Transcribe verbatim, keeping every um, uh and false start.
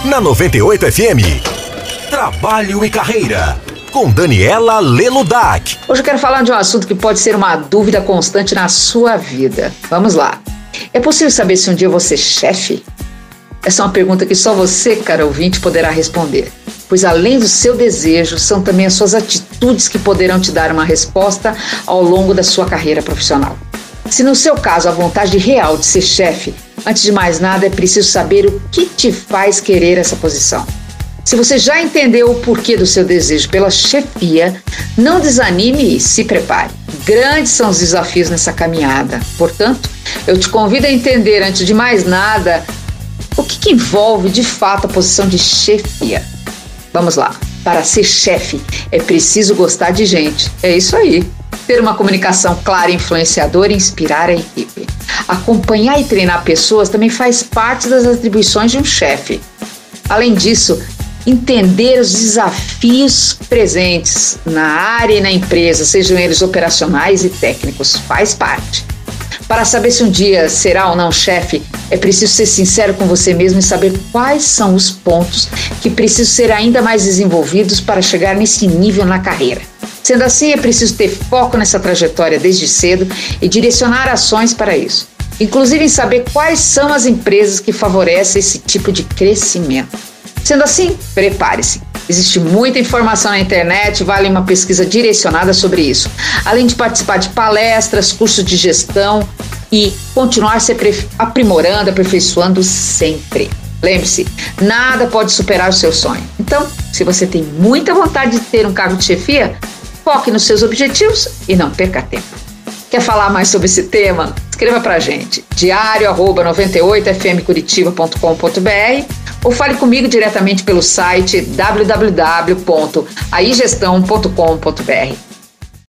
Na noventa e oito F M, Trabalho e Carreira, com Daniela Leludac. Hoje eu quero falar de um assunto que pode ser uma dúvida constante na sua vida. Vamos lá. É possível saber se um dia eu vou ser chefe? Essa é uma pergunta que só você, cara ouvinte, poderá responder. Pois além do seu desejo, são também as suas atitudes que poderão te dar uma resposta ao longo da sua carreira profissional. Se no seu caso a vontade real de ser chefe, antes de mais nada é preciso saber o que te faz querer essa posição. Se você já entendeu o porquê do seu desejo pela chefia, não desanime e se prepare. Grandes são os desafios nessa caminhada. Portanto, eu te convido a entender, antes de mais nada, o que, que envolve de fato a posição de chefia. Vamos lá. Para ser chefe, é preciso gostar de gente. É isso aí. Ter uma comunicação clara e influenciadora e inspirar a equipe. Acompanhar e treinar pessoas também faz parte das atribuições de um chefe. Além disso, entender os desafios presentes na área e na empresa, sejam eles operacionais e técnicos, faz parte. Para saber se um dia será ou não chefe, é preciso ser sincero com você mesmo e saber quais são os pontos que precisam ser ainda mais desenvolvidos para chegar nesse nível na carreira. Sendo assim, é preciso ter foco nessa trajetória desde cedo e direcionar ações para isso, inclusive em saber quais são as empresas que favorecem esse tipo de crescimento. Sendo assim, prepare-se. Existe muita informação na internet, vale uma pesquisa direcionada sobre isso, além de participar de palestras, cursos de gestão e continuar se aprimorando, aperfeiçoando sempre. Lembre-se, nada pode superar o seu sonho. Então, se você tem muita vontade de ter um cargo de chefia, foque nos seus objetivos e não perca tempo. Quer falar mais sobre esse tema? Escreva pra gente, diário arroba noventa e oito f m curitiba ponto com ponto b r ou fale comigo diretamente pelo site w w w ponto a i gestão ponto com ponto b r.